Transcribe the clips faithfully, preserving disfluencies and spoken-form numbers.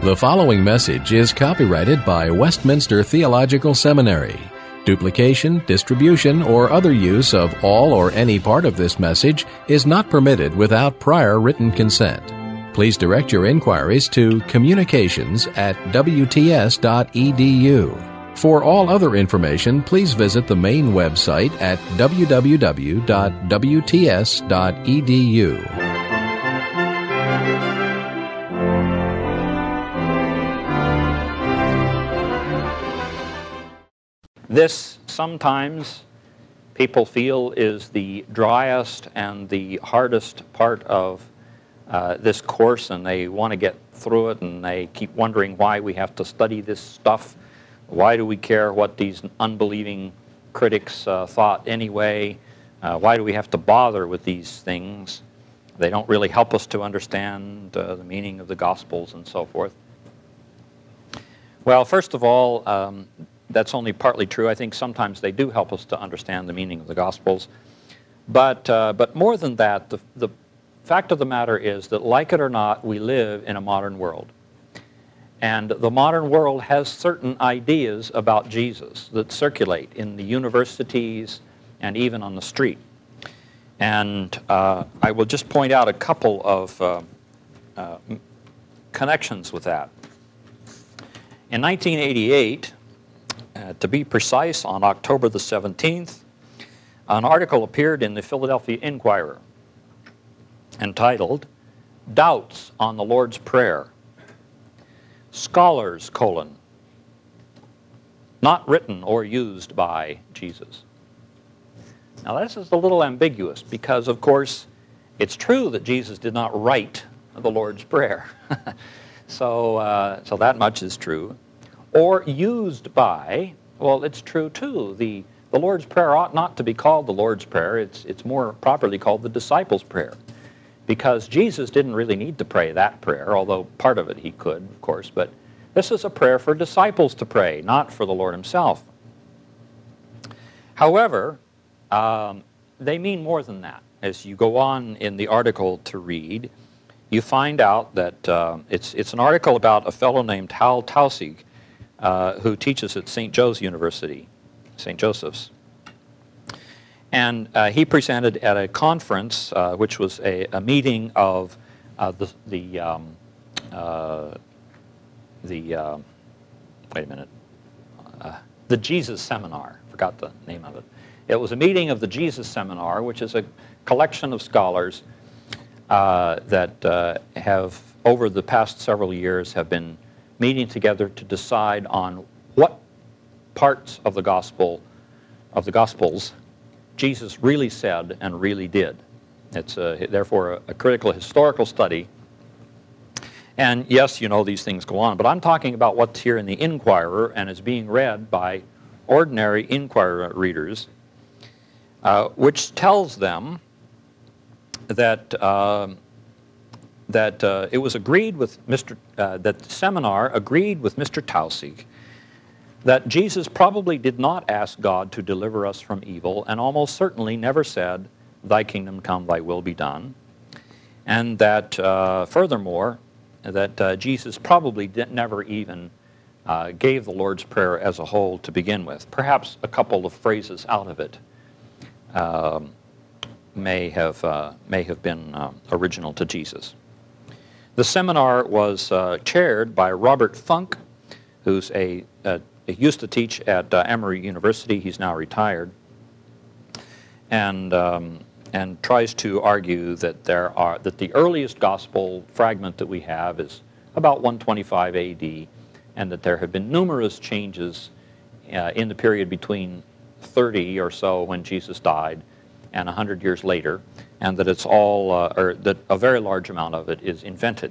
The following message is copyrighted by Westminster Theological Seminary. Duplication, distribution, or other use of all or any part of this message is not permitted without prior written consent. Please direct your inquiries to communications at w t s dot e d u. For all other information, please visit the main website at w w w dot w t s dot e d u. This, sometimes, people feel is the driest and the hardest part of uh, this course, and they want to get through it, and they keep wondering why we have to study this stuff. Why do we care what these unbelieving critics uh, thought anyway? Uh, why do we have to bother with these things? They don't really help us to understand uh, the meaning of the Gospels and so forth. Well, first of all, um, that's only partly true. I think sometimes they do help us to understand the meaning of the Gospels. But, uh, but more than that, the, the fact of the matter is that, like it or not, we live in a modern world. And the modern world has certain ideas about Jesus that circulate in the universities and even on the street. And uh, I will just point out a couple of uh, uh, connections with that. In nineteen eighty-eight, Uh, to be precise, on October the seventeenth, an article appeared in the Philadelphia Inquirer entitled, "Doubts on the Lord's Prayer. Scholars, colon, not written or used by Jesus." Now this is a little ambiguous because, of course, it's true that Jesus did not write the Lord's Prayer. so, uh, so that much is true. Or used by, well, it's true too. The, the Lord's Prayer ought not to be called the Lord's Prayer. It's, it's more properly called the disciples' prayer, because Jesus didn't really need to pray that prayer, although part of it he could, of course. But this is a prayer for disciples to pray, not for the Lord himself. However, um, they mean more than that. As you go on in the article to read, you find out that uh, it's, it's an article about a fellow named Hal Taussig, Uh, who teaches at Saint Joe's University, Saint Joseph's. And uh, he presented at a conference, uh, which was a, a meeting of uh, the, the, um, uh, the uh, wait a minute, uh, the Jesus Seminar, forgot the name of it. It was a meeting of the Jesus Seminar, which is a collection of scholars uh, that uh, have, over the past several years, have been meeting together to decide on what parts of the gospel, of the Gospels, Jesus really said and really did. It's a, therefore a, a critical historical study. And yes, you know, these things go on, but I'm talking about what's here in the Inquirer and is being read by ordinary Inquirer readers, uh, which tells them that uh, that uh, it was agreed with Mister Uh, that the seminar agreed with Mister Taussig that Jesus probably did not ask God to deliver us from evil, and almost certainly never said, "Thy kingdom come, thy will be done," and that uh, furthermore, that uh, Jesus probably did, never even uh, gave the Lord's Prayer as a whole to begin with. Perhaps a couple of phrases out of it um, may have uh, may have been uh, original to Jesus. The seminar was uh, chaired by Robert Funk, who's a, a he used to teach at uh, Emory University. He's now retired, and um, and tries to argue that there are that the earliest gospel fragment that we have is about one twenty-five A D, and that there have been numerous changes uh, in the period between thirty or so when Jesus died and one hundred years later, and that it's all, uh, or that a very large amount of it is invented.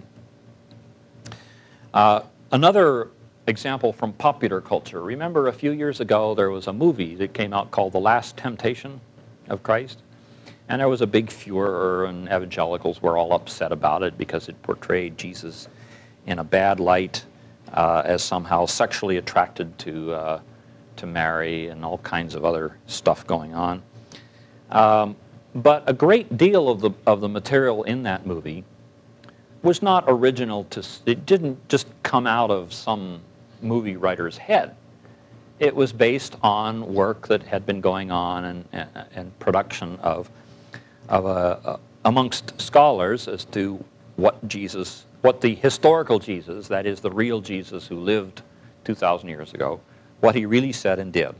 Uh, another example from popular culture. Remember a few years ago there was a movie that came out called The Last Temptation of Christ? And there was a big furor, and evangelicals were all upset about it because it portrayed Jesus in a bad light, uh, as somehow sexually attracted to, uh, to Mary, and all kinds of other stuff going on. Um, but a great deal of the, of the material in that movie was not original to, it didn't just come out of some movie writer's head. It was based on work that had been going on and, and, and production of, of a, a, amongst scholars as to what Jesus, what the historical Jesus, that is the real Jesus who lived two thousand years ago, what he really said and did.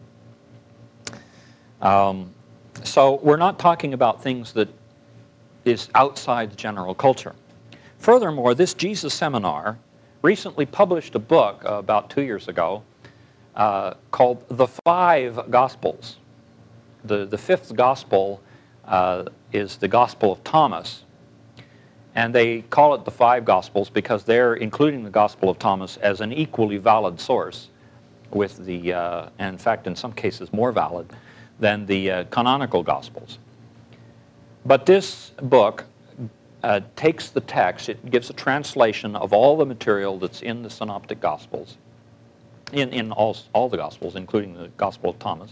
Um, so we're not talking about things that is outside the general culture. Furthermore, this Jesus Seminar recently published a book uh, about two years ago uh, called The Five Gospels. The, the fifth gospel uh, is the Gospel of Thomas. And they call it the Five Gospels because they're including the Gospel of Thomas as an equally valid source with the, uh, and in fact in some cases more valid than the uh, canonical Gospels. But this book uh, takes the text, it gives a translation of all the material that's in the Synoptic Gospels, in, in all, all the Gospels, including the Gospel of Thomas.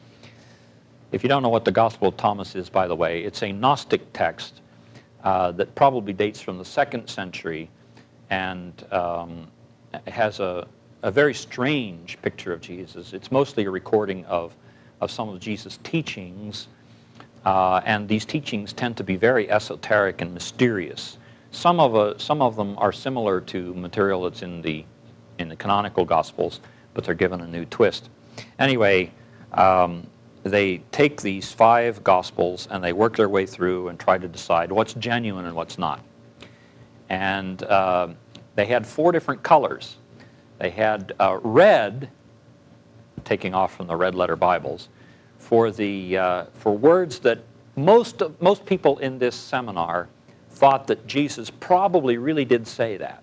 If you don't know what the Gospel of Thomas is, by the way, it's a Gnostic text uh, that probably dates from the second century and um, has a, a very strange picture of Jesus. It's mostly a recording of, of some of Jesus' teachings, uh, and these teachings tend to be very esoteric and mysterious. Some of, uh, some of them are similar to material that's in the, in the canonical Gospels, but they're given a new twist. Anyway, um, they take these five Gospels and they work their way through and try to decide what's genuine and what's not. And uh, they had four different colors. They had uh, red, taking off from the red letter Bibles, for the uh, for words that most of, most people in this seminar thought that Jesus probably really did say that.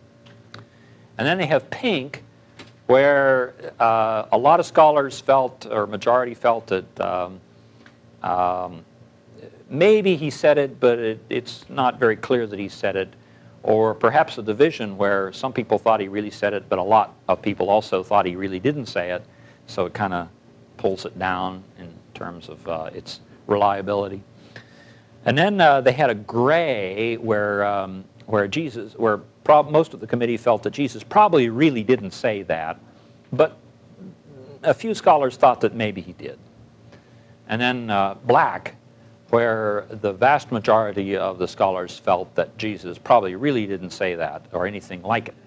And then they have pink, where uh, a lot of scholars felt, or majority felt that um, um, maybe he said it, but it, it's not very clear that he said it. Or perhaps a division where some people thought he really said it, but a lot of people also thought he really didn't say it. So it kind of pulls it down in terms of uh, its reliability. And then uh, they had a gray where um, where Jesus, where prob most of the committee felt that Jesus probably really didn't say that, but a few scholars thought that maybe he did. And then uh, black, where the vast majority of the scholars felt that Jesus probably really didn't say that or anything like it.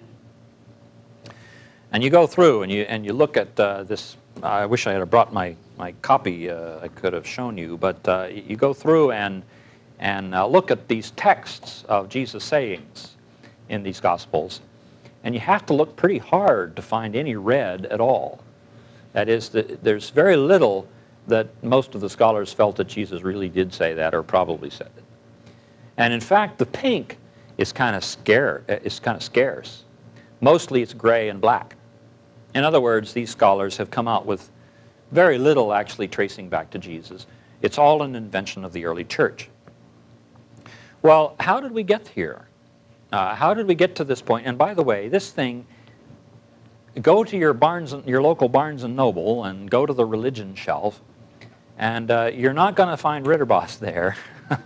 And you go through and you and you look at uh, this. I wish I had brought my my copy. Uh, I could have shown you, but uh, you go through and and uh, look at these texts of Jesus' sayings in these Gospels, and you have to look pretty hard to find any red at all. That is, that there's very little that most of the scholars felt that Jesus really did say that or probably said it. And in fact, the pink is kind of scare is kind of scarce. Mostly it's gray and black. In other words, these scholars have come out with very little actually tracing back to Jesus. It's all an invention of the early church. Well, how did we get here? Uh, how did we get to this point? And by the way, this thing, go to your Barnes, your local Barnes and Noble and go to the religion shelf, and uh, you're not going to find Ritterboss there.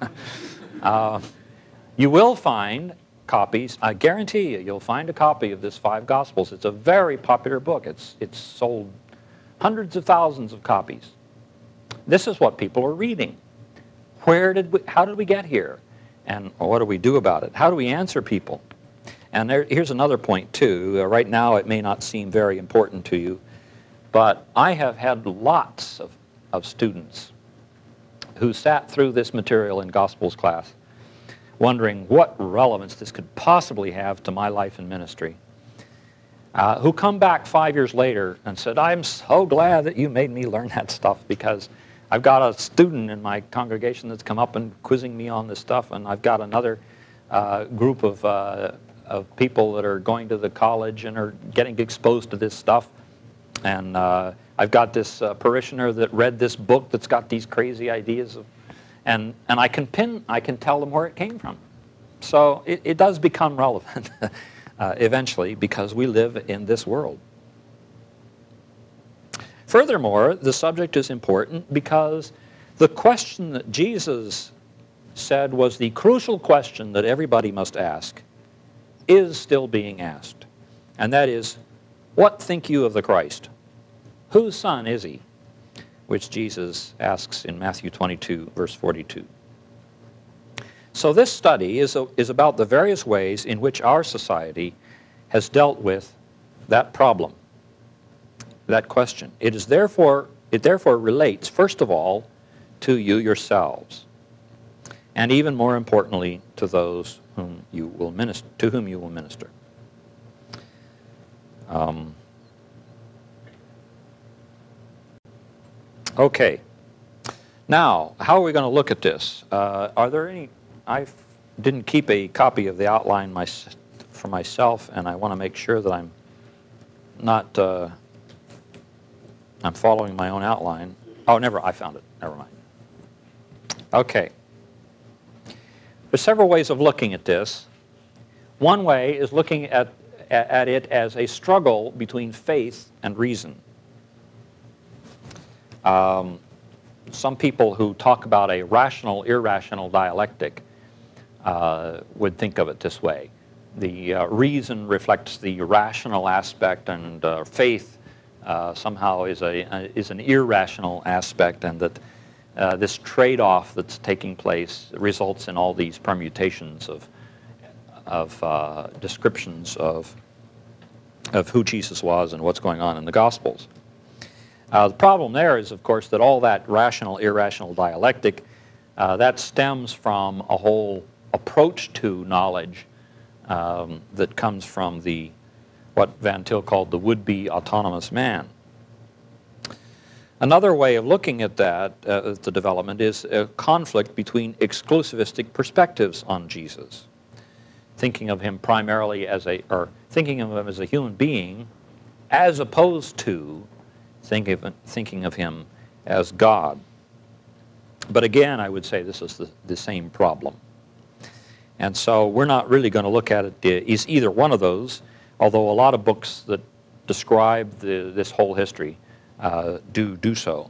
uh, you will find copies. I guarantee you, you'll find a copy of this Five Gospels. It's a very popular book. It's, it's sold hundreds of thousands of copies. This is what people are reading. Where did we, how did we get here? And what do we do about it? How do we answer people? And there, here's another point, too. Uh, right now, it may not seem very important to you, but I have had lots of, of students who sat through this material in Gospels class wondering what relevance this could possibly have to my life and ministry, uh, who come back five years later and said, I'm so glad that you made me learn that stuff, because I've got a student in my congregation that's come up and quizzing me on this stuff, and I've got another uh, group of, uh, of people that are going to the college and are getting exposed to this stuff, and uh, I've got this uh, parishioner that read this book that's got these crazy ideas of And, and I can pin, I can tell them where it came from. So it, it does become relevant uh, eventually, because we live in this world. Furthermore, the subject is important because the question that Jesus said was the crucial question that everybody must ask is still being asked. And that is, what think you of the Christ? Whose son is he? Which Jesus asks in Matthew twenty-two, verse forty-two. So this study is, a, is about the various ways in which our society has dealt with that problem, that question. It is therefore, it therefore relates, first of all, to you yourselves, and even more importantly, to those whom you will minister, to whom you will minister. Um, okay. Now, how are we going to look at this? Uh, are there any? I didn't keep a copy of the outline my, for myself, and I want to make sure that I'm not. Uh, I'm following my own outline. Oh, never. I found it. Never mind. Okay. There's several ways of looking at this. One way is looking at, at it as a struggle between faith and reason. Um, some people who talk about a rational, irrational dialectic uh, would think of it this way. The uh, reason reflects the rational aspect, and uh, faith uh, somehow is, a, uh, is an irrational aspect, and that Uh, this trade-off that's taking place results in all these permutations of, of uh, descriptions of, of who Jesus was and what's going on in the Gospels. Uh, the problem there is, of course, that all that rational, irrational dialectic, uh, that stems from a whole approach to knowledge um, that comes from the, what Van Til called the would-be autonomous man. Another way of looking at that, uh, the development, is a conflict between exclusivistic perspectives on Jesus. Thinking of him primarily as a, or thinking of him as a human being, as opposed to think of, thinking of him as God. But again, I would say this is the, the same problem. And so we're not really going to look at it as either one of those, although a lot of books that describe the, this whole history Uh, do do so.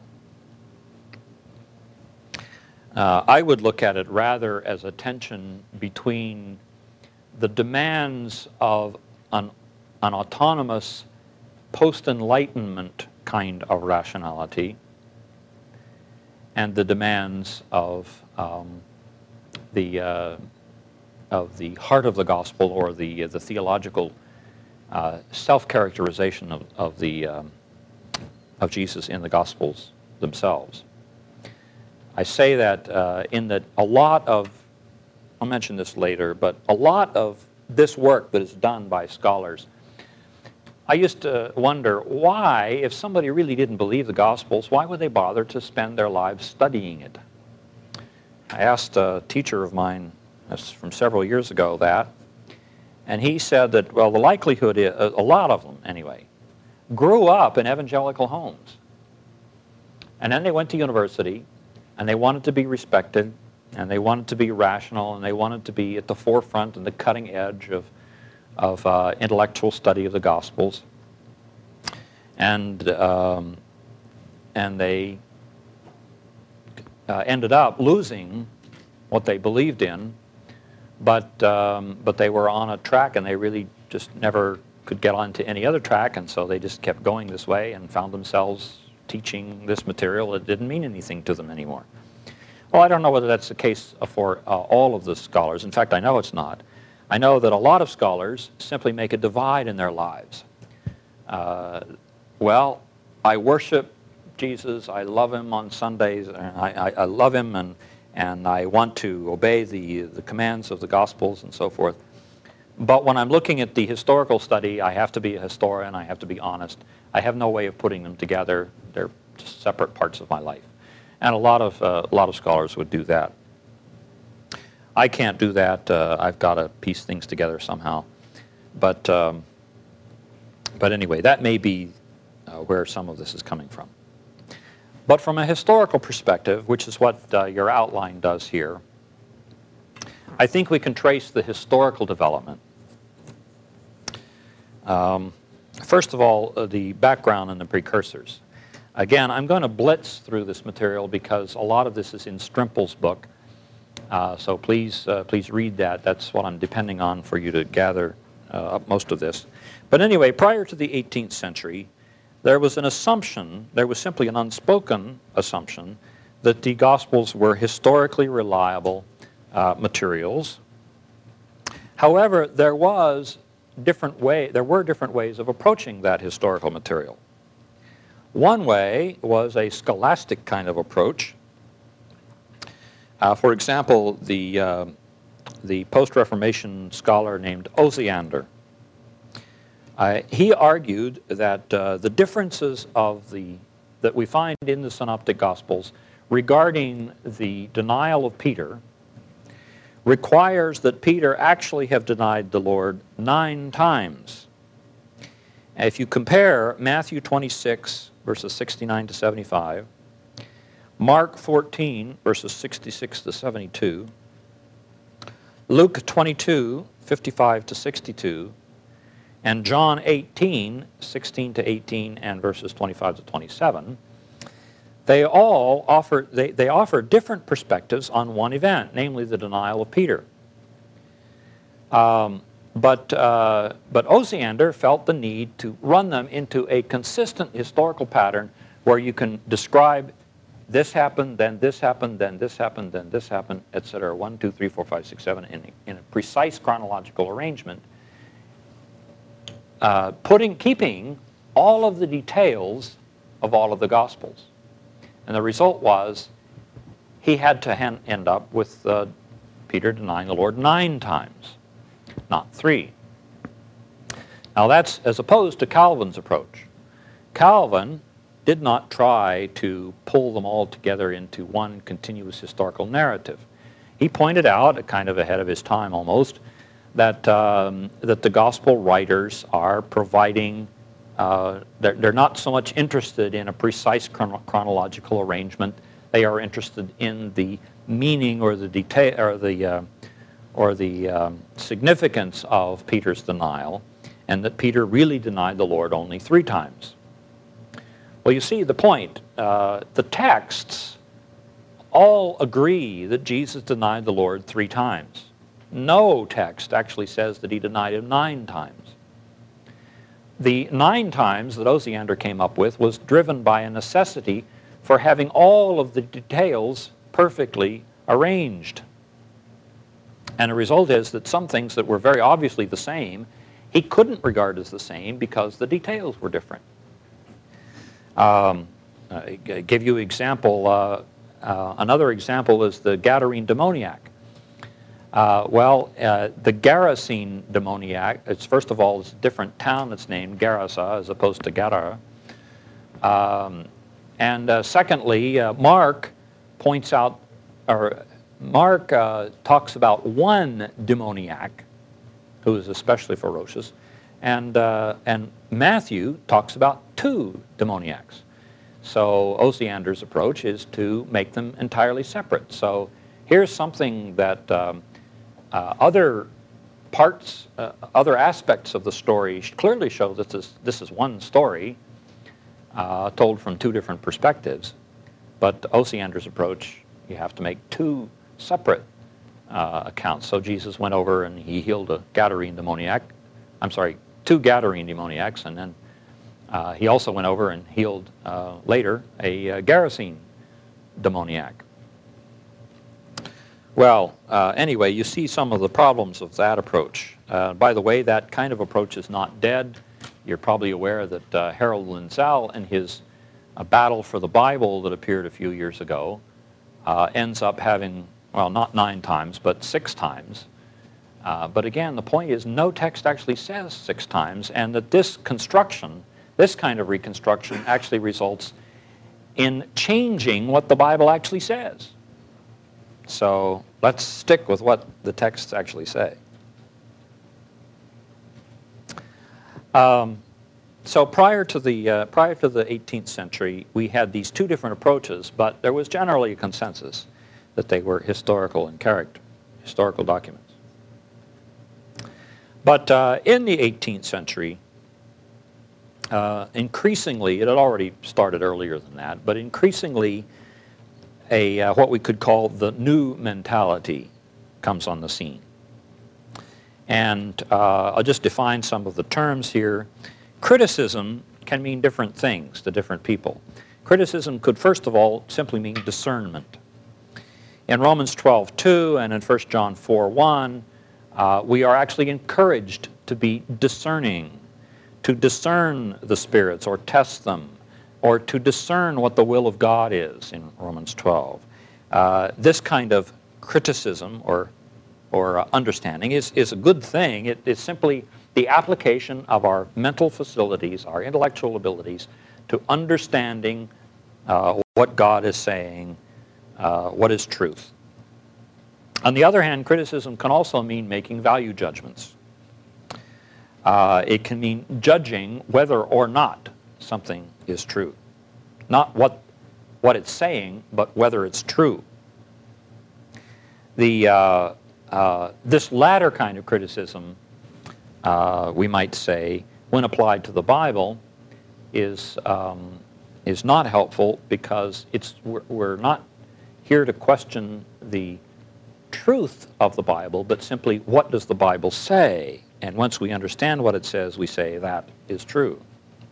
Uh, I would look at it rather as a tension between the demands of an, an autonomous post-enlightenment kind of rationality and the demands of um, the uh, of the heart of the gospel, or the uh, the theological uh, self-characterization of, of the um, of Jesus in the Gospels themselves. I say that uh, in that a lot of, I'll mention this later, but a lot of this work that is done by scholars, I used to wonder why, if somebody really didn't believe the Gospels, why would they bother to spend their lives studying it? I asked a teacher of mine from several years ago that, and he said that, well, the likelihood is, a lot of them anyway, grew up in evangelical homes. And then they went to university, and they wanted to be respected, and they wanted to be rational, and they wanted to be at the forefront and the cutting edge of, of uh, intellectual study of the Gospels. And, um, and they uh, ended up losing what they believed in, but, um, but they were on a track, and they really just never could get onto any other track, and so they just kept going this way and found themselves teaching this material that didn't mean anything to them anymore. Well, I don't know whether that's the case for uh, all of the scholars. In fact, I know it's not. I know that a lot of scholars simply make a divide in their lives. Uh, well, I worship Jesus, I love him on Sundays, and I, I, I love him, and, and I want to obey the, the commands of the Gospels and so forth. But when I'm looking at the historical study, I have to be a historian, I have to be honest. I have no way of putting them together. They're just separate parts of my life. And a lot of, uh, a lot of scholars would do that. I can't do that. Uh, I've got to piece things together somehow. But, um, but anyway, that may be uh, where some of this is coming from. But from a historical perspective, which is what uh, your outline does here, I think we can trace the historical development. Um, first of all, uh, the background and the precursors. Again, I'm going to blitz through this material because a lot of this is in Strimpel's book. Uh, so please, uh, please read that. That's what I'm depending on for you to gather uh, up most of this. But anyway, prior to the eighteenth century, there was an assumption, there was simply an unspoken assumption, that the Gospels were historically reliable uh, materials. However, there was different way, there were different ways of approaching that historical material. One way was a scholastic kind of approach. Uh, for example, the, uh, the post-Reformation scholar named Osiander, uh, he argued that uh, the differences of the, that we find in the Synoptic Gospels regarding the denial of Peter requires that Peter actually have denied the Lord nine times. If you compare Matthew twenty-six, verses sixty-nine to seventy-five, Mark fourteen, verses sixty-six to seventy-two, Luke twenty-two, fifty-five to sixty-two, and John eighteen, sixteen to eighteen, and verses twenty-five to twenty-seven, they all offer, they, they offer different perspectives on one event, namely the denial of Peter. Um, but, uh, but Osiander felt the need to run them into a consistent historical pattern where you can describe this happened, then this happened, then this happened, then this happened, et cetera, one, two, three, four, five, six, seven, in, in a precise chronological arrangement, uh, putting, keeping all of the details of all of the Gospels. And the result was he had to hand, end up with uh, Peter denying the Lord nine times, not three. Now that's as opposed to Calvin's approach. Calvin did not try to pull them all together into one continuous historical narrative. He pointed out, kind of ahead of his time almost, that, um, that the gospel writers are providing Uh, they're, they're not so much interested in a precise chron chronological arrangement. They are interested in the meaning or the detail or the uh, or the um, significance of Peter's denial, and that Peter really denied the Lord only three times. Well, you see the point. Uh, the texts all agree that Jesus denied the Lord three times. No text actually says that he denied him nine times. The nine times that Osiander came up with was driven by a necessity for having all of the details perfectly arranged. And the result is that some things that were very obviously the same, he couldn't regard as the same because the details were different. Um, I give you an example. Uh, uh, another example is the Gadarene demoniac. Uh, well, uh, the Gerasene demoniac, it's first of all, it's a different town that's named Gerasa as opposed to Gadara. Um, and uh, secondly, uh, Mark points out, or Mark uh, talks about one demoniac who is especially ferocious, and, uh, and Matthew talks about two demoniacs. So Osiander's approach is to make them entirely separate. So here's something that um, Uh, other parts, uh, other aspects of the story clearly show that this, this is one story uh, told from two different perspectives. But Osiander's approach, you have to make two separate uh, accounts. So Jesus went over and he healed a Gadarene demoniac. I'm sorry, two Gadarene demoniacs, and then uh, he also went over and healed uh, later a uh, Gerasene demoniac. Well, uh, anyway, you see some of the problems of that approach. Uh, by the way, that kind of approach is not dead. You're probably aware that uh, Harold Lindsell, in his uh, Battle for the Bible that appeared a few years ago, uh, ends up having, well, not nine times, but six times. Uh, but again, the point is no text actually says six times, and that this construction, this kind of reconstruction, actually results in changing what the Bible actually says. So let's stick with what the texts actually say. Um, so prior to the uh, prior to the eighteenth century, we had these two different approaches, but there was generally a consensus that they were historical in character, historical documents. But uh, in the eighteenth century, uh, increasingly, it had already started earlier than that, but increasingly, a uh, what we could call the new mentality comes on the scene. And uh, I'll just define some of the terms here. Criticism can mean different things to different people. Criticism could, first of all, simply mean discernment. In Romans twelve two and in First John four one, uh, we are actually encouraged to be discerning, to discern the spirits or test them, or to discern what the will of God is in Romans twelve. Uh, this kind of criticism or, or uh, understanding is, is a good thing. It, it's simply the application of our mental facilities, our intellectual abilities, to understanding uh, what God is saying, uh, what is truth. On the other hand, criticism can also mean making value judgments. Uh, it can mean judging whether or not something is true. Not what, what it's saying, but whether it's true. The, uh, uh, this latter kind of criticism, uh, we might say, when applied to the Bible, is, um, is not helpful because it's, we're, we're not here to question the truth of the Bible, but simply what does the Bible say? And once we understand what it says, we say that is true.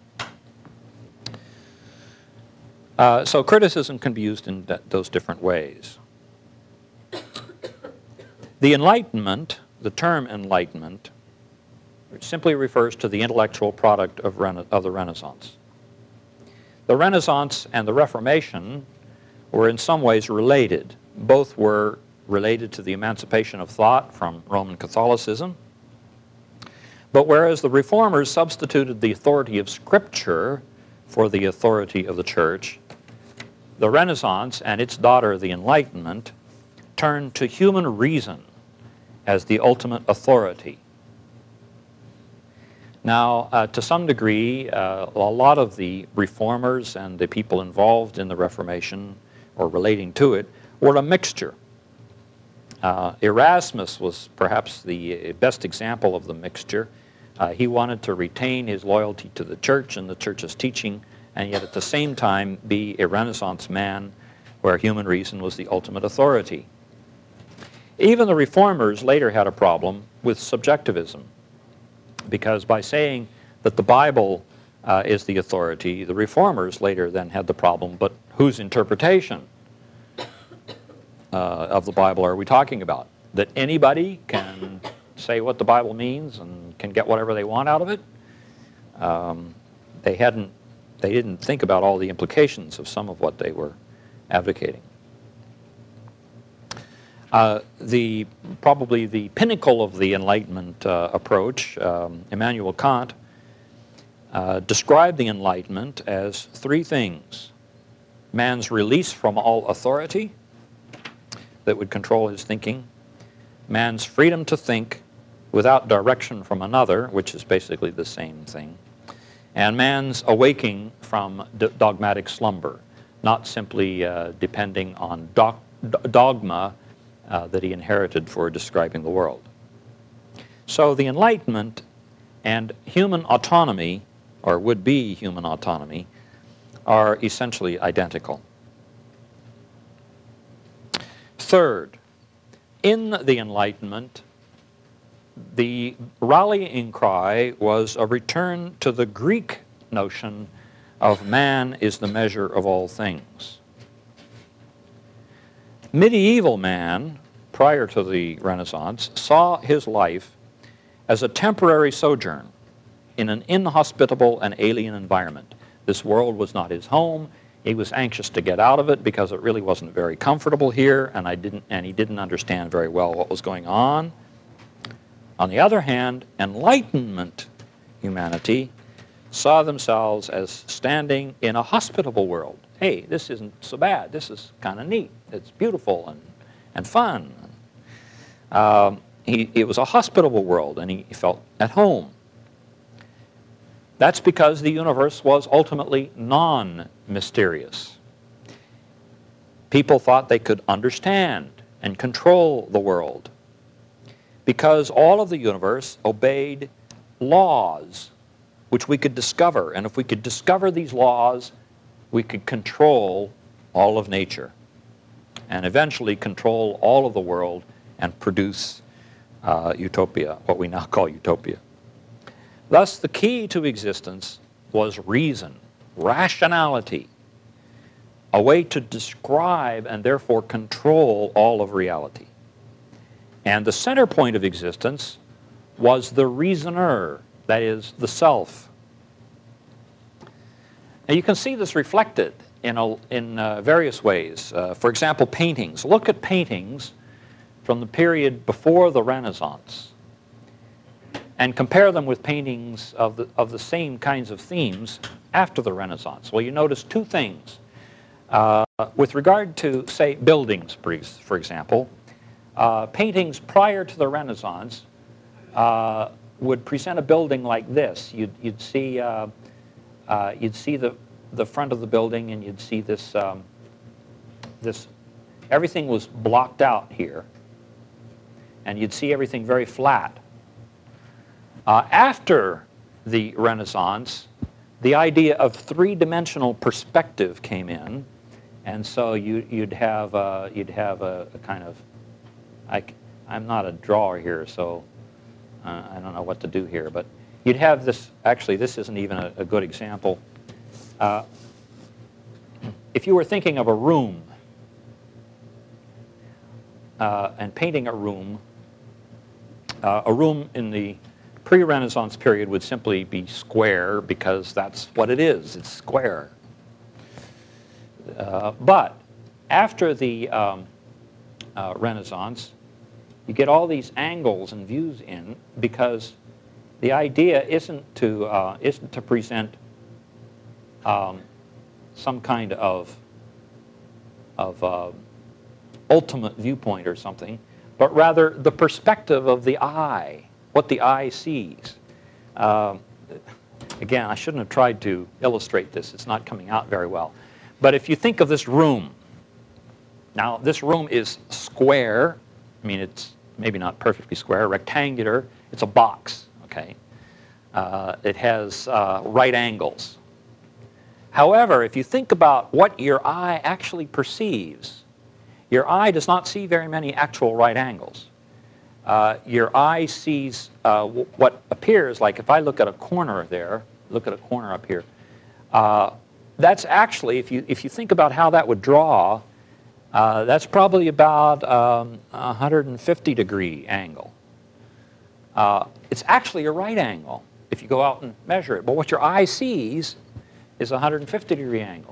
Uh, so criticism can be used in th those different ways. The Enlightenment, the term Enlightenment, simply refers to the intellectual product of, Rena of the Renaissance. The Renaissance and the Reformation were in some ways related. Both were related to the emancipation of thought from Roman Catholicism. But whereas the Reformers substituted the authority of Scripture for the authority of the Church, the Renaissance and its daughter, the Enlightenment, turned to human reason as the ultimate authority. Now, uh, to some degree, uh, a lot of the Reformers and the people involved in the Reformation, or relating to it, were a mixture. Uh, Erasmus was perhaps the best example of the mixture. Uh, he wanted to retain his loyalty to the Church and the Church's teaching, and yet at the same time be a Renaissance man where human reason was the ultimate authority. Even the Reformers later had a problem with subjectivism, because by saying that the Bible uh, is the authority, the Reformers later then had the problem, but whose interpretation uh, of the Bible are we talking about? That anybody can say what the Bible means and can get whatever they want out of it? Um, they hadn't, they didn't think about all the implications of some of what they were advocating. Uh, the, probably the pinnacle of the Enlightenment uh, approach, um, Immanuel Kant, uh, described the Enlightenment as three things: man's release from all authority that would control his thinking, man's freedom to think without direction from another, which is basically the same thing, and man's awaking from d dogmatic slumber, not simply uh, depending on doc dogma Uh, that he inherited for describing the world. So the Enlightenment and human autonomy, or would-be human autonomy, are essentially identical. Third, in the Enlightenment, the rallying cry was a return to the Greek notion of man is the measure of all things. Medieval man, prior to the Renaissance, saw his life as a temporary sojourn in an inhospitable and alien environment. This world was not his home. He was anxious to get out of it because it really wasn't very comfortable here, and I didn't, and he didn't understand very well what was going on. On the other hand, Enlightenment humanity saw themselves as standing in a hospitable world. Hey, this isn't so bad. This is kind of neat. It's beautiful and, and fun. Um, he, it was a hospitable world, and he, he felt at home. That's because the universe was ultimately non-mysterious. People thought they could understand and control the world because all of the universe obeyed laws which we could discover. And if we could discover these laws, we could control all of nature. and eventually control all of the world and produce uh, utopia, what we now call utopia. Thus, the key to existence was reason, rationality, a way to describe and therefore control all of reality. And the center point of existence was the reasoner, that is, the self. Now you can see this reflected in, a, in uh, various ways. Uh, for example, paintings. Look at paintings from the period before the Renaissance and compare them with paintings of the, of the same kinds of themes after the Renaissance. Well, you notice two things. Uh, with regard to, say, buildings, for example, uh, paintings prior to the Renaissance uh, would present a building like this. You'd, you'd see, uh, uh, you'd see the, the front of the building, and you'd see this, um, this, everything was blocked out here, and you'd see everything very flat. Uh, after the Renaissance, the idea of three-dimensional perspective came in, and so you, you'd have uh, you'd have a, a kind of I, I'm not a drawer here, so uh, I don't know what to do here, but you'd have this. Actually, this isn't even a, a good example. Uh, if you were thinking of a room uh, and painting a room, uh, a room in the pre-Renaissance period would simply be square because that's what it is. It's square. Uh, but after the um, uh, Renaissance, you get all these angles and views in because the idea isn't to uh, isn't to present um, some kind of of uh, ultimate viewpoint or something, but rather the perspective of the eye. What the eye sees. Uh, again, I shouldn't have tried to illustrate this. It's not coming out very well. But if you think of this room, now this room is square. I mean, it's maybe not perfectly square, rectangular. It's a box, okay? Uh, it has uh, right angles. However, if you think about what your eye actually perceives, your eye does not see very many actual right angles. Uh, your eye sees uh, w what appears like, if I look at a corner there, look at a corner up here, uh, that's actually, if you, if you think about how that would draw, uh, that's probably about um, a one hundred fifty degree angle. Uh, it's actually a right angle if you go out and measure it. But what your eye sees is a one hundred fifty degree angle.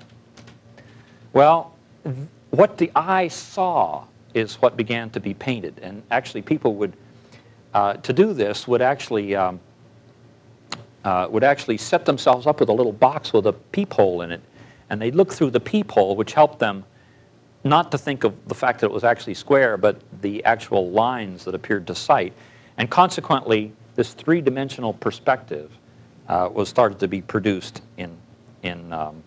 Well, what the eye saw is what began to be painted. And actually people would, uh, to do this, would actually, um, uh, would actually set themselves up with a little box with a peephole in it. And they'd look through the peephole, which helped them not to think of the fact that it was actually square, but the actual lines that appeared to sight. And consequently, this three-dimensional perspective uh, was started to be produced in, in, um,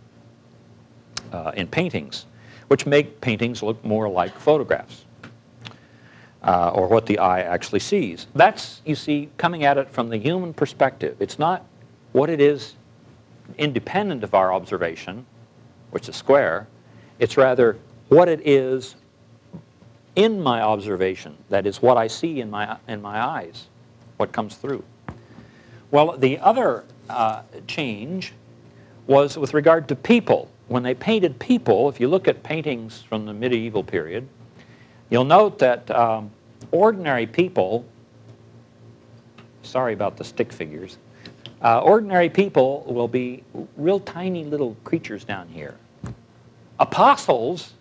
uh, in paintings, which make paintings look more like photographs, uh, or what the eye actually sees. That's, you see, coming at it from the human perspective. It's not what it is independent of our observation, which is square. It's rather what it is in my observation, that is what I see in my, in my eyes, what comes through. Well, the other uh, change was with regard to people. When they painted people, if you look at paintings from the medieval period, you'll note that um, ordinary people, sorry about the stick figures, uh, ordinary people will be real tiny little creatures down here. Apostles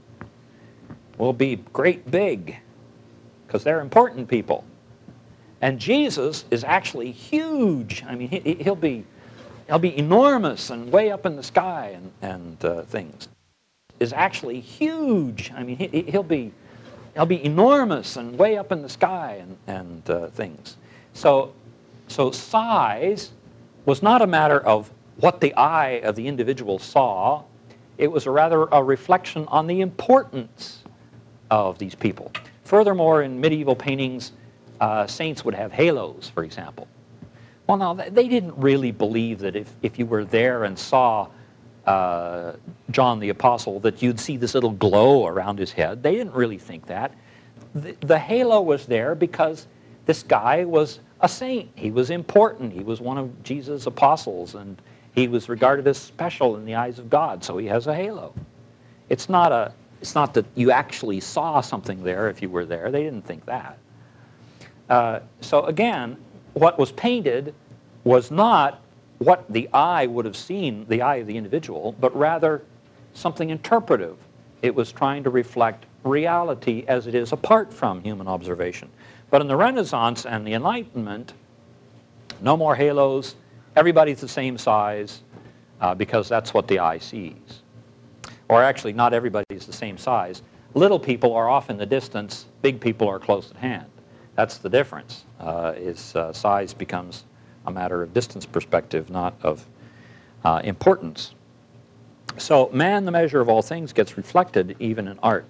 will be great big, because they're important people. And Jesus is actually huge. I mean, he, he'll be He'll be enormous and way up in the sky and, and uh, things. Is actually huge. I mean, he, he'll be he'll be enormous and way up in the sky and, and uh, things. So, so size was not a matter of what the eye of the individual saw. It was a rather a reflection on the importance of these people. Furthermore, in medieval paintings, uh, saints would have halos, for example. Well, now, they didn't really believe that if, if you were there and saw uh, John the Apostle that you'd see this little glow around his head. They didn't really think that. The, the halo was there because this guy was a saint. He was important. He was one of Jesus' apostles, and he was regarded as special in the eyes of God, so he has a halo. It's not a, it's not that you actually saw something there if you were there. They didn't think that. Uh, so again, what was painted was not what the eye would have seen, the eye of the individual, but rather something interpretive. It was trying to reflect reality as it is apart from human observation. But in the Renaissance and the Enlightenment, no more halos, everybody's the same size, uh, because that's what the eye sees. Or actually, not everybody's the same size. Little people are off in the distance, big people are close at hand. That's the difference, uh, is uh, size becomes a matter of distance perspective, not of uh, importance. So man, the measure of all things, gets reflected even in art.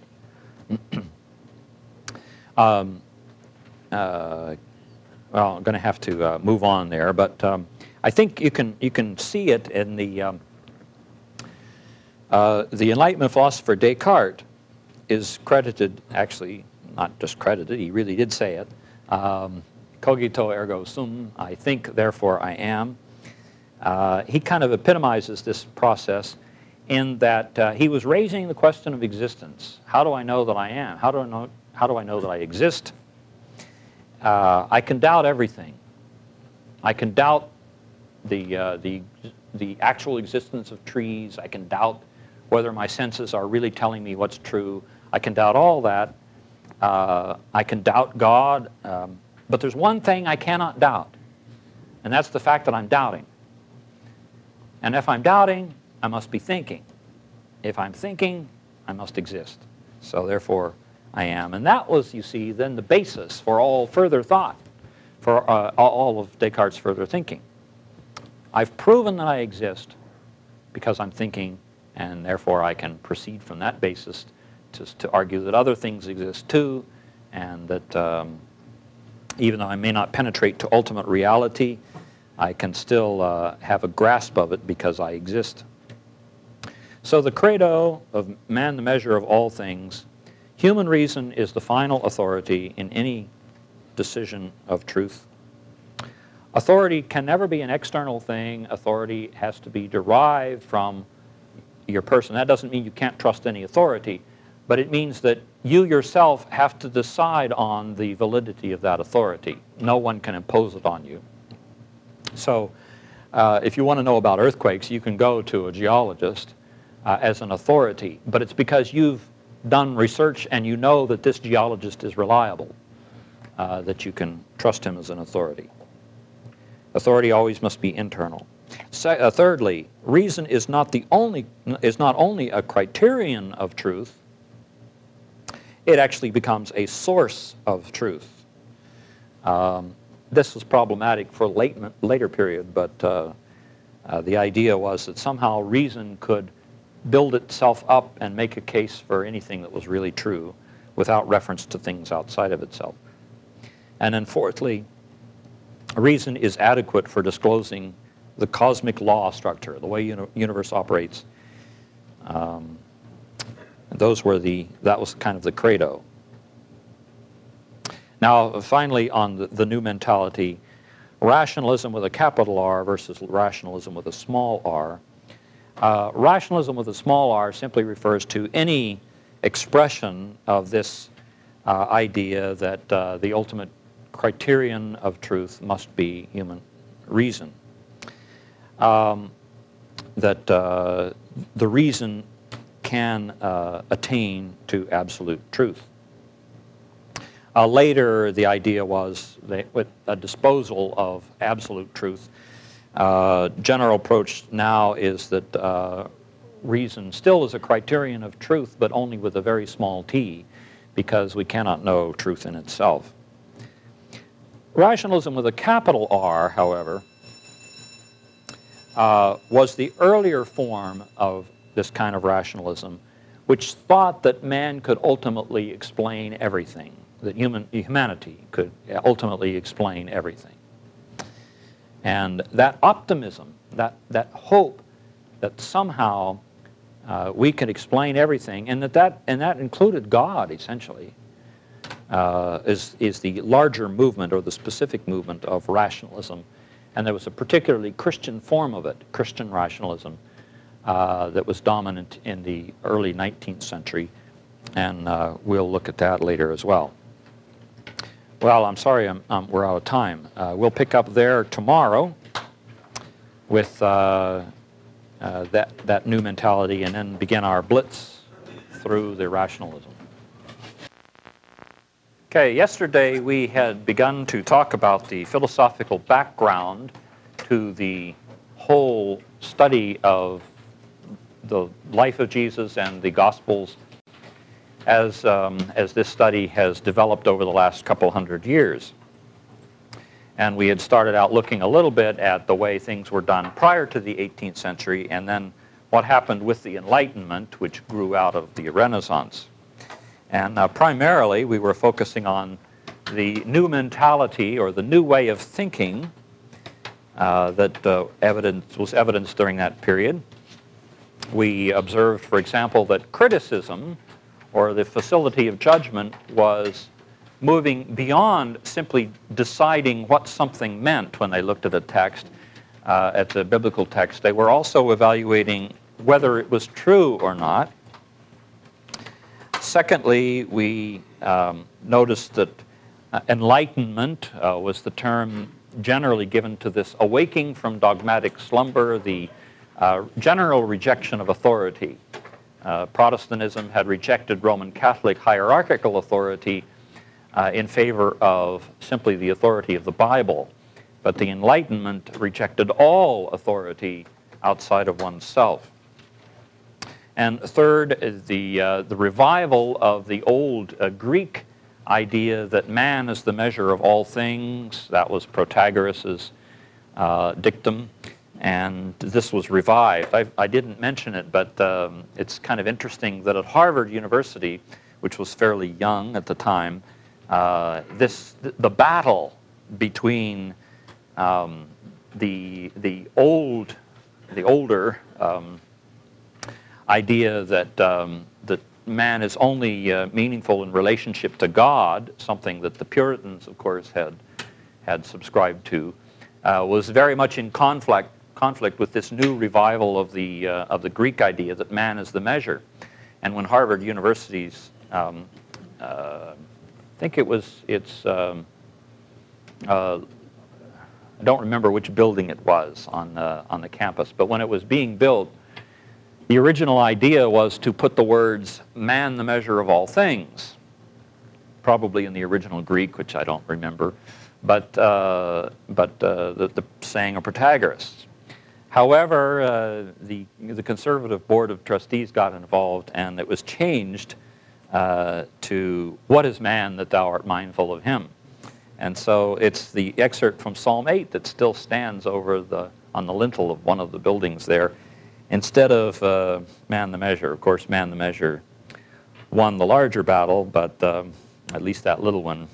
um, uh, well, I'm going to have to uh, move on there, but um, I think you can you can see it in the um, uh, the Enlightenment philosopher Descartes is credited, actually not just credited, he really did say it. Um, Cogito ergo sum, I think, therefore I am. Uh, he kind of epitomizes this process in that uh, he was raising the question of existence. How do I know that I am? How do I know, how do I know that I exist? Uh, I can doubt everything. I can doubt the, uh, the, the actual existence of trees. I can doubt whether my senses are really telling me what's true. I can doubt all that. Uh, I can doubt God. Um, but there's one thing I cannot doubt, and that's the fact that I'm doubting. And if I'm doubting, I must be thinking. If I'm thinking, I must exist. So therefore, I am. And that was, you see, then the basis for all further thought, for uh, all of Descartes' further thinking. I've proven that I exist because I'm thinking, and therefore I can proceed from that basis to, to argue that other things exist too, and that um, even though I may not penetrate to ultimate reality, I can still uh, have a grasp of it because I exist. So the credo of man, the measure of all things, human reason is the final authority in any decision of truth. Authority can never be an external thing. Authority has to be derived from your person. That doesn't mean you can't trust any authority, but it means that you yourself have to decide on the validity of that authority. No one can impose it on you. So uh, if you want to know about earthquakes, you can go to a geologist uh, as an authority, but it's because you've done research and you know that this geologist is reliable, uh, that you can trust him as an authority. Authority always must be internal. Se uh, thirdly, reason is not the only is not only a criterion of truth. It actually becomes a source of truth. Um, this was problematic for late, later period, but uh, uh, the idea was that somehow reason could build itself up and make a case for anything that was really true without reference to things outside of itself. And then fourthly, reason is adequate for disclosing the cosmic law structure, the way uni universe operates. Um, those were the, that was kind of the credo. Now, finally, on the, the new mentality, rationalism with a capital R versus rationalism with a small r. Uh, rationalism with a small r simply refers to any expression of this uh, idea that uh, the ultimate criterion of truth must be human reason. Um, that uh, the reason can uh, attain to absolute truth. Uh, later, the idea was that with a disposal of absolute truth, uh, general approach now is that uh, reason still is a criterion of truth, but only with a very small t, because we cannot know truth in itself. Rationalism with a capital R, however, uh, was the earlier form of this kind of rationalism, which thought that man could ultimately explain everything, that human, humanity could ultimately explain everything. And that optimism, that, that hope, that somehow uh, we could explain everything, and that, that and that included God essentially, uh, is is the larger movement or the specific movement of rationalism, and there was a particularly Christian form of it, Christian rationalism, uh, that was dominant in the early nineteenth century, and uh, we'll look at that later as well. Well, I'm sorry, I'm, um, we're out of time. Uh, we'll pick up there tomorrow with uh, uh, that, that new mentality, and then begin our blitz through the rationalism. Okay, yesterday we had begun to talk about the philosophical background to the whole study of the life of Jesus and the Gospels as, um, as this study has developed over the last couple hundred years. And we had started out looking a little bit at the way things were done prior to the eighteenth century, and then what happened with the Enlightenment, which grew out of the Renaissance. And uh, primarily we were focusing on the new mentality or the new way of thinking uh, that uh, evidence, was evidenced during that period. We observed, for example, that criticism, or the facility of judgment, was moving beyond simply deciding what something meant when they looked at a text, uh, at the biblical text. They were also evaluating whether it was true or not. Secondly, we um, noticed that uh, enlightenment uh, was the term generally given to this awaking from dogmatic slumber, the uh, general rejection of authority. Uh, Protestantism had rejected Roman Catholic hierarchical authority uh, in favor of simply the authority of the Bible. But the Enlightenment rejected all authority outside of oneself. And third is the, uh, the revival of the old uh, Greek idea that man is the measure of all things. That was Protagoras' uh, dictum. And this was revived. I, I didn't mention it, but um, it's kind of interesting that at Harvard University, which was fairly young at the time, uh, this th the battle between um, the the old the older um, idea that um, that man is only uh, meaningful in relationship to God, something that the Puritans, of course, had had subscribed to, uh, was very much in conflict. conflict with this new revival of the uh, of the Greek idea that man is the measure. And when Harvard University's, um, uh, I think it was, it's, um, uh, I don't remember which building it was on uh, on the campus, but when it was being built, the original idea was to put the words "man, the measure of all things," probably in the original Greek, which I don't remember, but uh, but uh, the, the saying of Protagoras. However, uh, the, the conservative board of trustees got involved, and it was changed uh, to, "What is man that thou art mindful of him?" And so it's the excerpt from Psalm eight that still stands over the, on the lintel of one of the buildings there, instead of uh, man the measure. Of course, man the measure won the larger battle, but um, at least that little one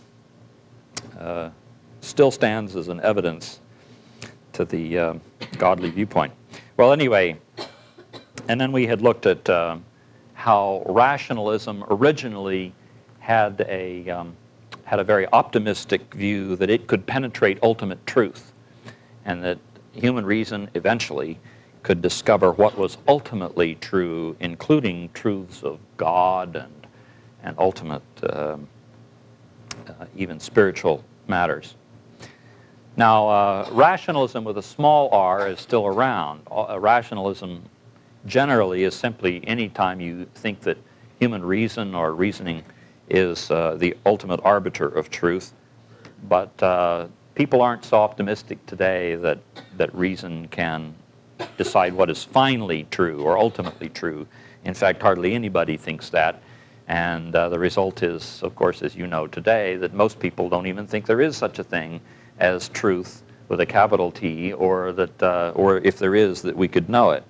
uh, still stands as an evidence to the uh, godly viewpoint. Well, anyway, and then we had looked at uh, how rationalism originally had a um, had a very optimistic view that it could penetrate ultimate truth, and that human reason eventually could discover what was ultimately true, including truths of God and and ultimate, um, uh, even spiritual matters. Now, uh, rationalism with a small r is still around. Uh, rationalism generally is simply any time you think that human reason or reasoning is uh, the ultimate arbiter of truth. But uh, people aren't so optimistic today that, that reason can decide what is finally true or ultimately true. In fact, hardly anybody thinks that. And uh, the result is, of course, as you know today, that most people don't even think there is such a thing as truth with a capital T, or that, uh, or if there is, that we could know it.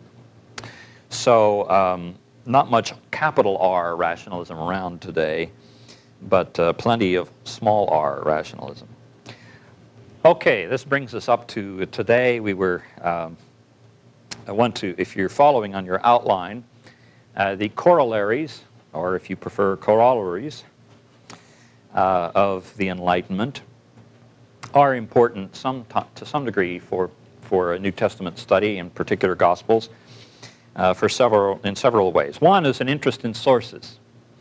So, um, not much capital R rationalism around today, but uh, plenty of small r rationalism. Okay, this brings us up to today. We were um, I want to, if you're following on your outline, uh, the corollaries, or if you prefer corollaries, uh, of the Enlightenment are important some to some degree for, for a New Testament study, in particular Gospels, uh, for several, in several ways. One is an interest in sources.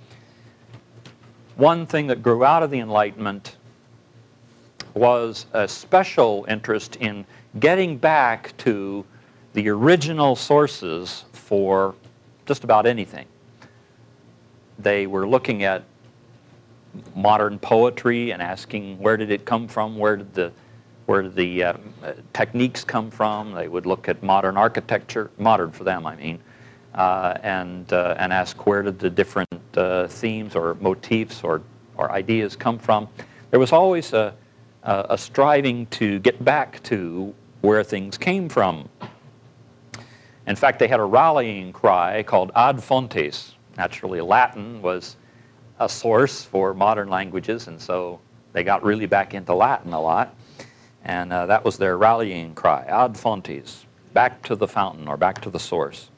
One thing that grew out of the Enlightenment was a special interest in getting back to the original sources for just about anything. They were looking at modern poetry and asking where did it come from, where did the, where did the uh, techniques come from. They would look at modern architecture, modern for them I mean, uh, and, uh, and ask where did the different uh, themes or motifs or, or ideas come from. There was always a, a, a striving to get back to where things came from. In fact, they had a rallying cry called ad fontes. Naturally, Latin was a source for modern languages, and so they got really back into Latin a lot. And uh, that was their rallying cry, ad fontes, back to the fountain or back to the source.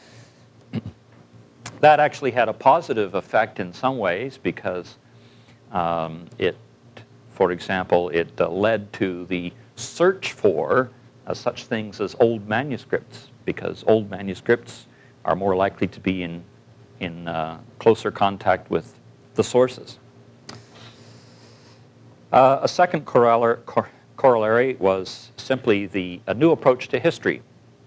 That actually had a positive effect in some ways because um, it, for example, it uh, led to the search for uh, such things as old manuscripts, because old manuscripts are more likely to be in, in uh, closer contact with the sources. Uh, a second corollary, cor corollary was simply the a new approach to history.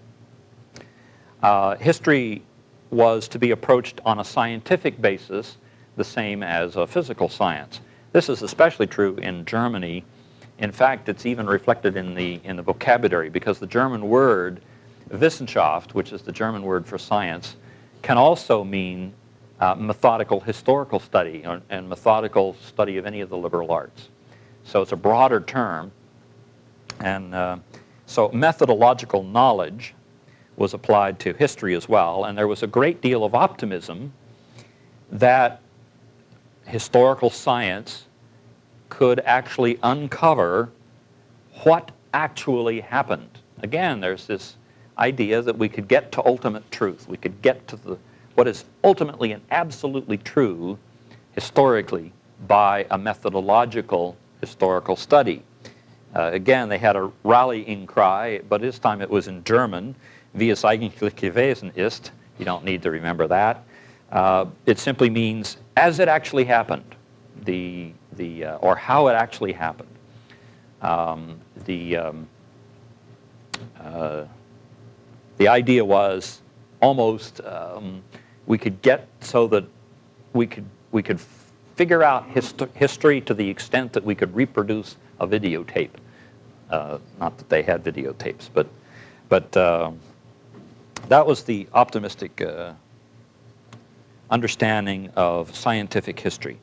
Uh, history was to be approached on a scientific basis, the same as a physical science. This is especially true in Germany. In fact, it's even reflected in the in the vocabulary, because the German word Wissenschaft, which is the German word for science, can also mean uh, methodical historical study or, and methodical study of any of the liberal arts. So it's a broader term. And uh, so methodological knowledge was applied to history as well. And there was a great deal of optimism that historical science could actually uncover what actually happened. Again, there's this idea that we could get to ultimate truth. We could get to the what is ultimately and absolutely true historically by a methodological historical study. Uh, again, they had a rallying cry, but this time it was in German, wie es eigentlich gewesen ist. You don't need to remember that. Uh, it simply means as it actually happened, the, the, uh, or how it actually happened. Um, the, um, uh, the idea was almost um, we could get so that we could, we could figure out hist history to the extent that we could reproduce a videotape. Uh, not that they had videotapes, but, but uh, that was the optimistic uh, understanding of scientific history.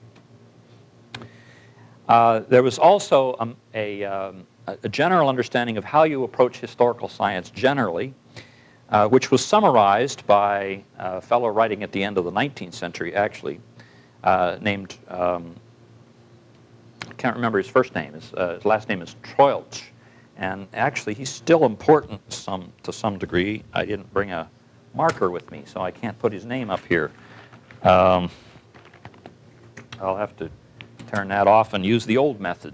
Uh, there was also um, a, um, a general understanding of how you approach historical science generally, uh, which was summarized by a fellow writing at the end of the nineteenth century, actually, uh, named, um, I can't remember his first name, his, uh, his last name is Troeltsch, and actually he's still important some, to some degree. I didn't bring a marker with me, so I can't put his name up here. Um, I'll have to turn that off and use the old method.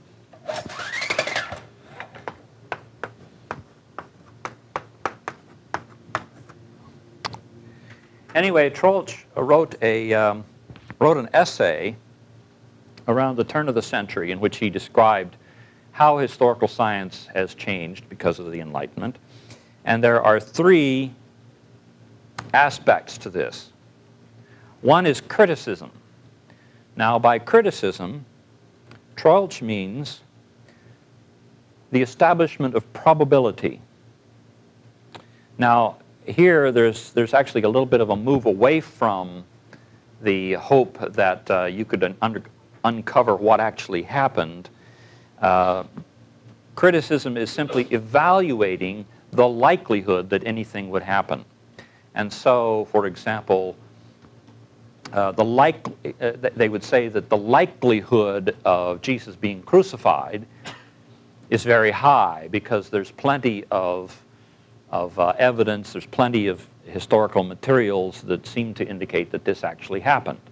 Anyway, Troeltsch wrote a um, wrote an essay around the turn of the century in which he described how historical science has changed because of the Enlightenment. And there are three aspects to this. One is criticism. Now, by criticism, Troeltsch means the establishment of probability. Now, here there's, there's actually a little bit of a move away from the hope that uh, you could un under, uncover what actually happened. Uh, criticism is simply evaluating the likelihood that anything would happen. And so, for example, uh, the like, uh, they would say that the likelihood of Jesus being crucified is very high because there's plenty of of uh, evidence. There's plenty of historical materials that seem to indicate that this actually happened.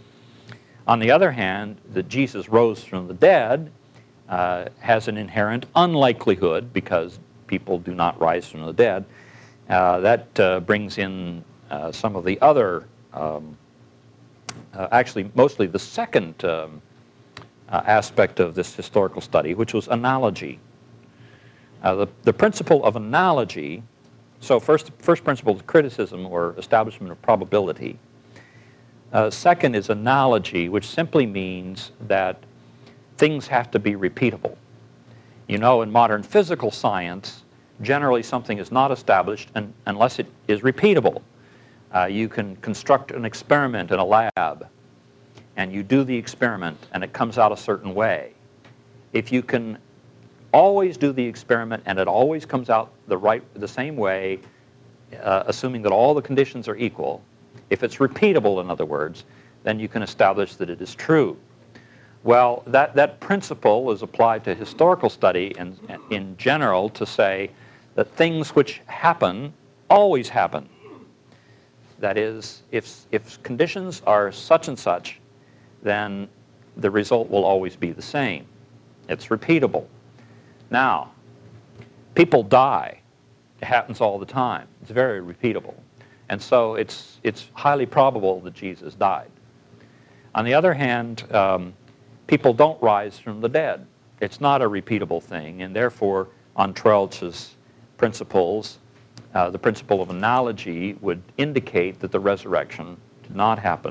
On the other hand, that Jesus rose from the dead uh, has an inherent unlikelihood because people do not rise from the dead. Uh, that uh, brings in uh, some of the other, um, uh, actually mostly the second um, uh, aspect of this historical study, which was analogy. Uh, the, the principle of analogy, so first, first principle is criticism or establishment of probability. Uh, second is analogy, which simply means that things have to be repeatable. You know, in modern physical science, generally something is not established un unless it is repeatable. Uh, you can construct an experiment in a lab, and you do the experiment, and it comes out a certain way. If you can always do the experiment and it always comes out the right, the same way, uh, assuming that all the conditions are equal, if it's repeatable, in other words, then you can establish that it is true. Well, that, that principle is applied to historical study and in general to say that things which happen always happen. That is, if, if conditions are such and such, then the result will always be the same. It's repeatable. Now, people die. It happens all the time. It's very repeatable. And so it's, it's highly probable that Jesus died. On the other hand, um, people don't rise from the dead. It's not a repeatable thing, and therefore, on Troeltsch's principles, uh, the principle of analogy would indicate that the resurrection did not happen.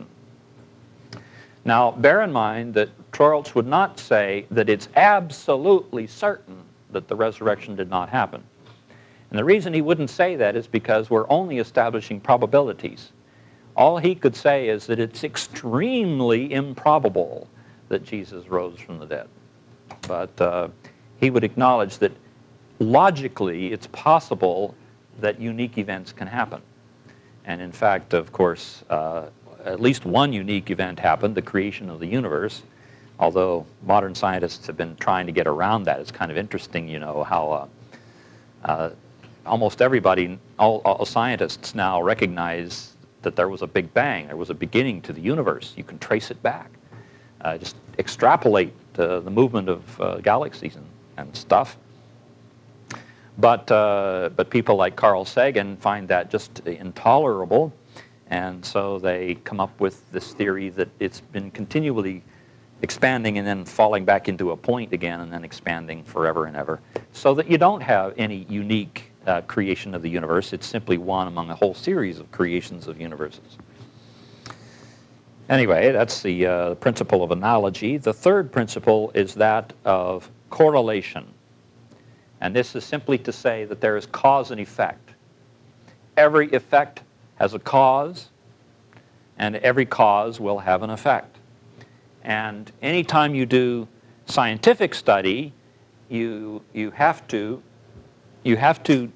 Now, bear in mind that Troeltsch would not say that it's absolutely certain that the resurrection did not happen. And the reason he wouldn't say that is because we're only establishing probabilities. All he could say is that it's extremely improbable that Jesus rose from the dead. But uh, he would acknowledge that logically it's possible that unique events can happen. And in fact, of course, uh, at least one unique event happened, the creation of the universe, although modern scientists have been trying to get around that. It's kind of interesting, you know, how uh, uh, almost everybody, all, all scientists now recognize that there was a Big Bang, there was a beginning to the universe. You can trace it back. Uh, just extrapolate uh, the movement of uh, galaxies and, and stuff. But, uh, but people like Carl Sagan find that just intolerable, and so they come up with this theory that it's been continually expanding and then falling back into a point again and then expanding forever and ever, so that you don't have any unique uh, creation of the universe. It's simply one among a whole series of creations of universes. Anyway, that's the uh, principle of analogy. The third principle is that of correlation. And this is simply to say that there is cause and effect. Every effect has a cause, and every cause will have an effect. And anytime you do scientific study, you, you, have to, you have to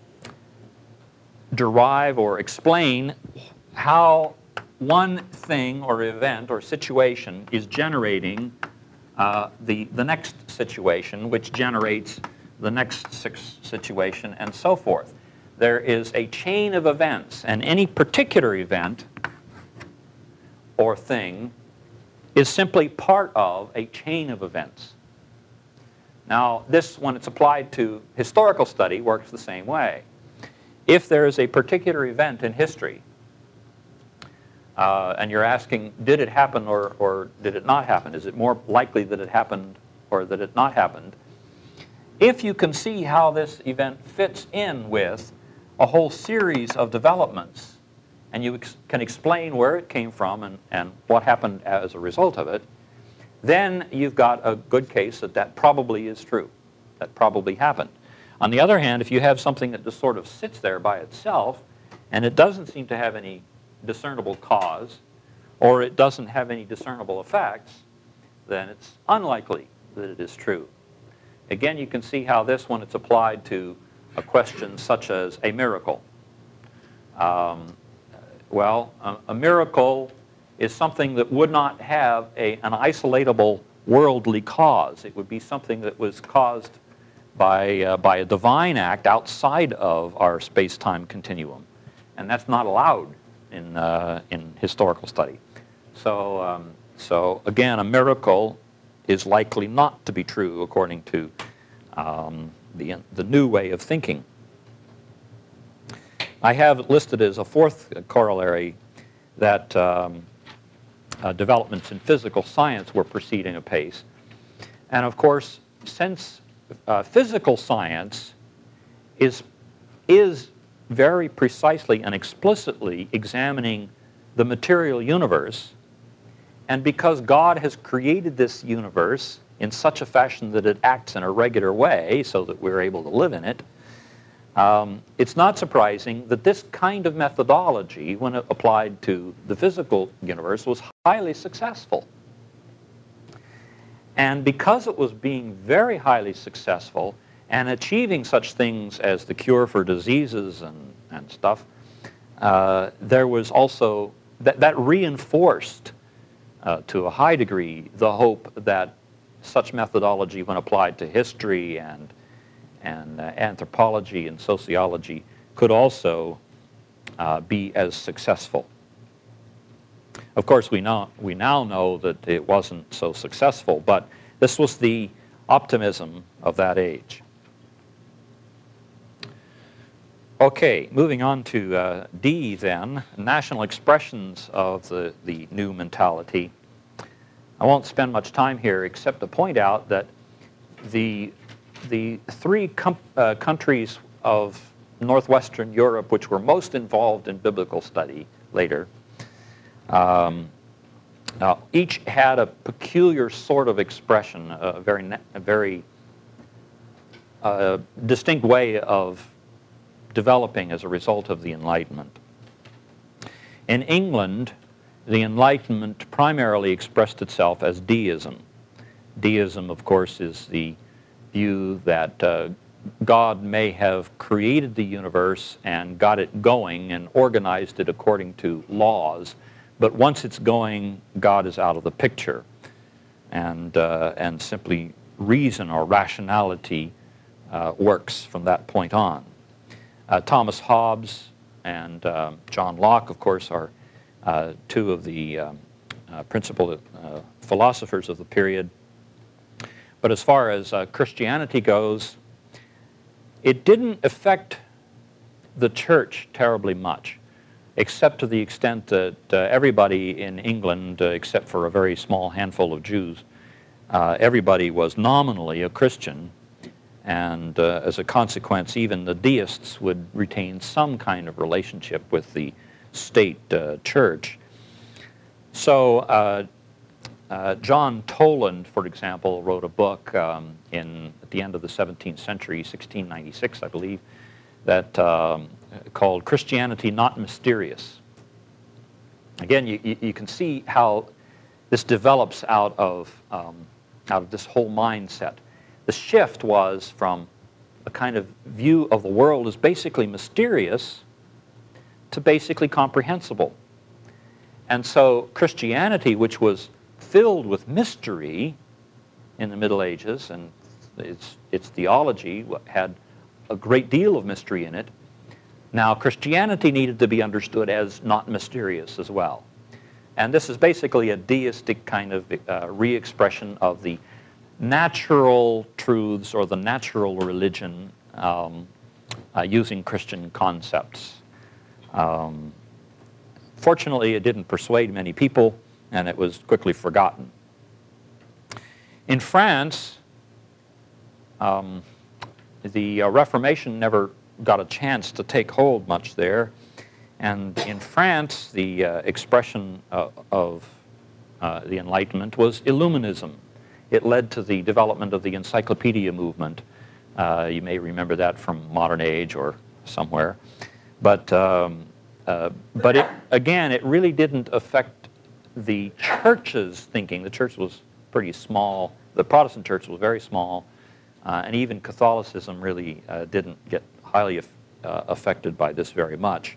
derive or explain how one thing or event or situation is generating uh, the, the next situation, which generates the next situation, and so forth. There is a chain of events, and any particular event or thing is simply part of a chain of events. Now, this, when it's applied to historical study, works the same way. If there is a particular event in history, uh, and you're asking, did it happen or, or did it not happen? Is it more likely that it happened or that it not happened? If you can see how this event fits in with a whole series of developments, and you ex can explain where it came from and, and what happened as a result of it, then you've got a good case that that probably is true. That probably happened. On the other hand, if you have something that just sort of sits there by itself, and it doesn't seem to have any discernible cause, or it doesn't have any discernible effects, then it's unlikely that it is true. Again, you can see how this, when it's applied to a question such as a miracle. Um, well, a, a miracle is something that would not have a, an isolatable worldly cause. It would be something that was caused by, uh, by a divine act outside of our space-time continuum. And that's not allowed in, uh, in historical study. So, um, so again, a miracle is likely not to be true according to um, the, the new way of thinking. I have listed as a fourth corollary that um, uh, developments in physical science were proceeding apace. And of course, since uh, physical science is, is very precisely and explicitly examining the material universe, and because God has created this universe in such a fashion that it acts in a regular way so that we're able to live in it, um, it's not surprising that this kind of methodology, when it applied to the physical universe, was highly successful. And because it was being very highly successful and achieving such things as the cure for diseases and, and stuff, uh, there was also, that, that reinforced uh, to a high degree the hope that such methodology, when applied to history and, and uh, anthropology and sociology, could also uh, be as successful. Of course, we, know, we now know that it wasn't so successful, but this was the optimism of that age. Okay, moving on to uh, D then, national expressions of the, the new mentality. I won't spend much time here except to point out that the, the three com uh, countries of northwestern Europe which were most involved in biblical study later, um, uh, each had a peculiar sort of expression, a very, a very uh, distinct way of developing as a result of the Enlightenment. In England, the Enlightenment primarily expressed itself as deism. Deism, of course, is the view that uh, God may have created the universe and got it going and organized it according to laws, but once it's going, God is out of the picture, and, uh, and simply reason or rationality uh, works from that point on. Uh, Thomas Hobbes and uh, John Locke, of course, are uh, two of the um, uh, principal uh, philosophers of the period. But as far as uh, Christianity goes, it didn't affect the church terribly much, except to the extent that uh, everybody in England, uh, except for a very small handful of Jews, uh, everybody was nominally a Christian. And uh, as a consequence, even the deists would retain some kind of relationship with the state uh, church. So uh, uh, John Toland, for example, wrote a book um, in, at the end of the seventeenth century, sixteen ninety-six, I believe, that um, called Christianity Not Mysterious. Again, you, you, you can see how this develops out of, um, out of this whole mindset. The shift was from a kind of view of the world as basically mysterious to basically comprehensible. And so Christianity, which was filled with mystery in the Middle Ages, and its, its theology had a great deal of mystery in it, now Christianity needed to be understood as not mysterious as well. And this is basically a deistic kind of uh, re-expression of the natural truths or the natural religion um, uh, using Christian concepts. Um, fortunately, it didn't persuade many people, and it was quickly forgotten. In France, um, the uh, Reformation never got a chance to take hold much there, and in France, the uh, expression uh, of uh, the Enlightenment was Illuminism. It led to the development of the encyclopedia movement. Uh, you may remember that from Modern Age or somewhere. But, um, uh, but it, again, it really didn't affect the church's thinking. The church was pretty small. The Protestant church was very small. Uh, and even Catholicism really uh, didn't get highly uh, affected by this very much.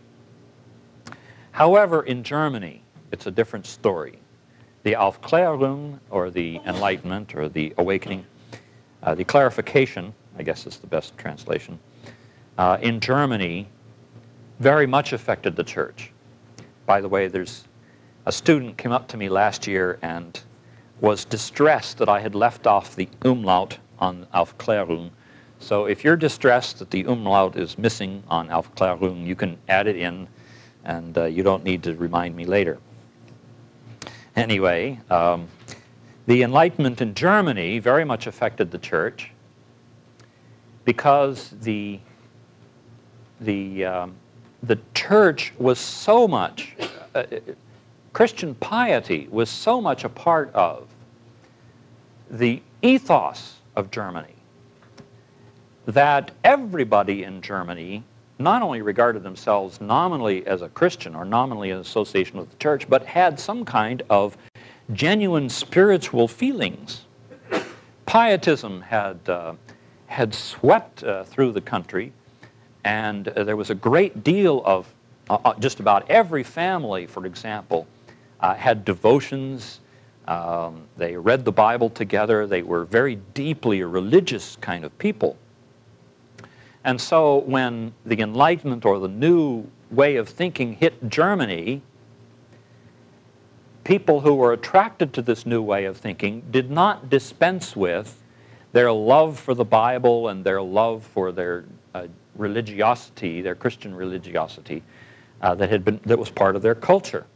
However, in Germany, it's a different story. The Aufklärung, or the Enlightenment, or the Awakening, uh, the clarification, I guess is the best translation, uh, in Germany very much affected the church. By the way, there's a student came up to me last year and was distressed that I had left off the umlaut on Aufklärung. So if you're distressed that the umlaut is missing on Aufklärung, you can add it in, and uh, you don't need to remind me later. Anyway, um, the Enlightenment in Germany very much affected the church because the, the, um, the church was so much, uh, Christian piety was so much a part of the ethos of Germany that everybody in Germany not only regarded themselves nominally as a Christian or nominally in association with the church, but had some kind of genuine spiritual feelings. Pietism had, uh, had swept uh, through the country, and uh, there was a great deal of, uh, just about every family, for example, uh, had devotions. Um, they read the Bible together. They were very deeply a religious kind of people. And so when the Enlightenment or the new way of thinking hit Germany, people who were attracted to this new way of thinking did not dispense with their love for the Bible and their love for their uh, religiosity, their Christian religiosity, uh, that had been that was part of their culture.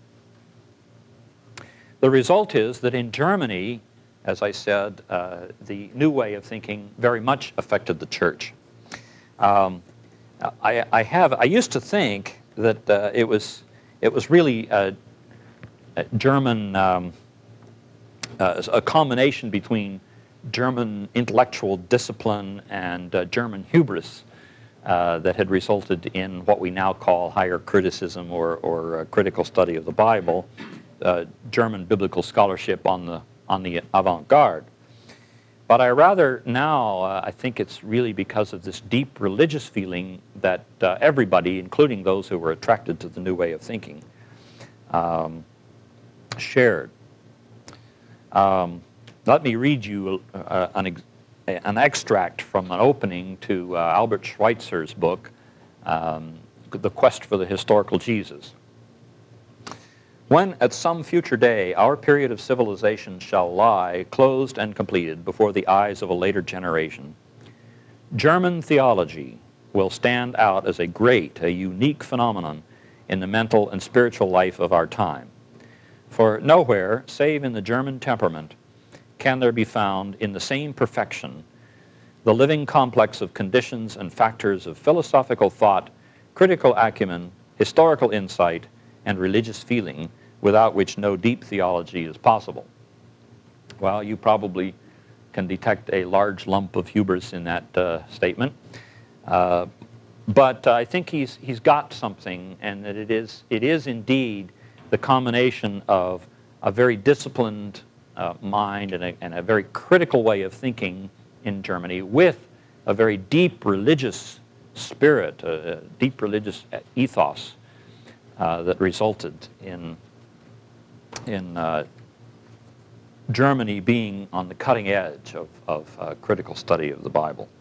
The result is that in Germany, as I said, uh, the new way of thinking very much affected the church. Um, I, I have. I used to think that uh, it was it was really a, a German um, uh, a combination between German intellectual discipline and uh, German hubris uh, that had resulted in what we now call higher criticism or or uh, critical study of the Bible, uh, German biblical scholarship on the on the avant-garde. But I rather now, uh, I think it's really because of this deep religious feeling that uh, everybody, including those who were attracted to the new way of thinking, um, shared. Um, let me read you uh, an, ex an extract from an opening to uh, Albert Schweitzer's book, um, The Quest for the Historical Jesus. When at some future day our period of civilization shall lie closed and completed before the eyes of a later generation, German theology will stand out as a great, a unique phenomenon in the mental and spiritual life of our time. For nowhere, save in the German temperament, can there be found in the same perfection the living complex of conditions and factors of philosophical thought, critical acumen, historical insight, and religious feeling, without which no deep theology is possible. Well, you probably can detect a large lump of hubris in that uh, statement, uh, but uh, I think he's he's got something, and that it is it is indeed the combination of a very disciplined uh, mind and a, and a very critical way of thinking in Germany, with a very deep religious spirit, a, a deep religious ethos uh, that resulted in in uh, Germany being on the cutting edge of, of uh, critical study of the Bible.